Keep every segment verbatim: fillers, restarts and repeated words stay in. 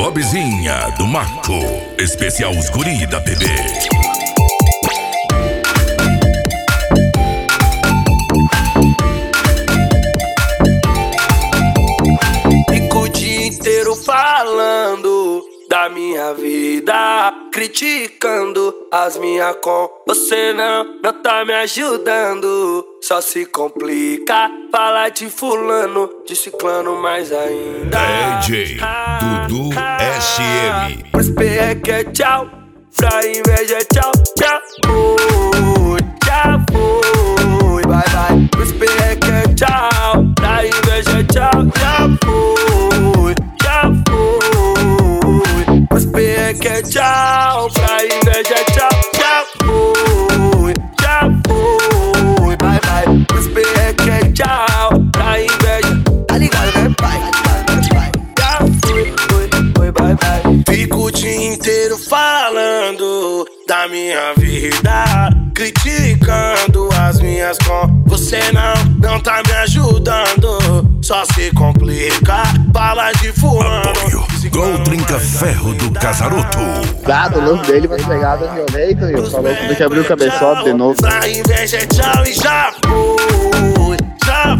Bobzinha do Marco, especial os guri da P B. Fico o dia inteiro falando da minha vida, criticando as minhas com. Você não, não tá me ajudando, só se complica. Fala de fulano, de ciclano mais ainda. D J Dudu S M. Pros P é que é tchau, pra inveja é tchau, tchau. Fui, já fui, bye bye. Pros P é que é tchau, pra inveja é tchau, já fui, já fui. Pros P é que é tchau, pra inveja é tchau, já fui, já fui, bye bye. Pros P é que é tchau, pra inveja, tá ligado, né, pai? Já fui, fui, fui, bye bye. Fico o dia inteiro falando da minha vida, criticando as minhas com. Você não, não tá me ajudando, só se complica. Fala de fulano. Gol Trinca Ferro do Casaroto. Gado, o lance dele vai pegar da violeta, viu? Falou que tem que abrir o cabeçote de novo. Pra inveja é tchau e já foi, já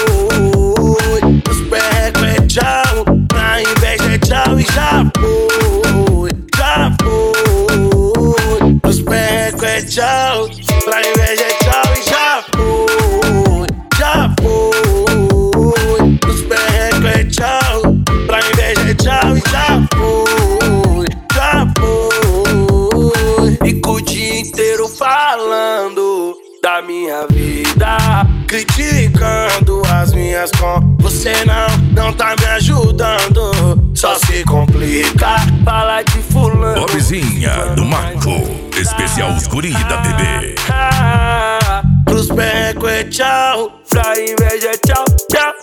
foi. Os perrecos é tchau, pra inveja é tchau e já foi, já foi. Os perrecos é tchau, pra inveja é tchau e já foi, já foi. Os perrecos é tchau, pra inveja é tchau e já foi, já foi. Fico o dia inteiro falando da minha vida, criticando as minhas com. Você não, não tá me ajudando, só se complica. Fala de fulano. Bobzinha do Marco, especial os guri da P B. Pros becos é tchau, pra inveja é tchau, tchau.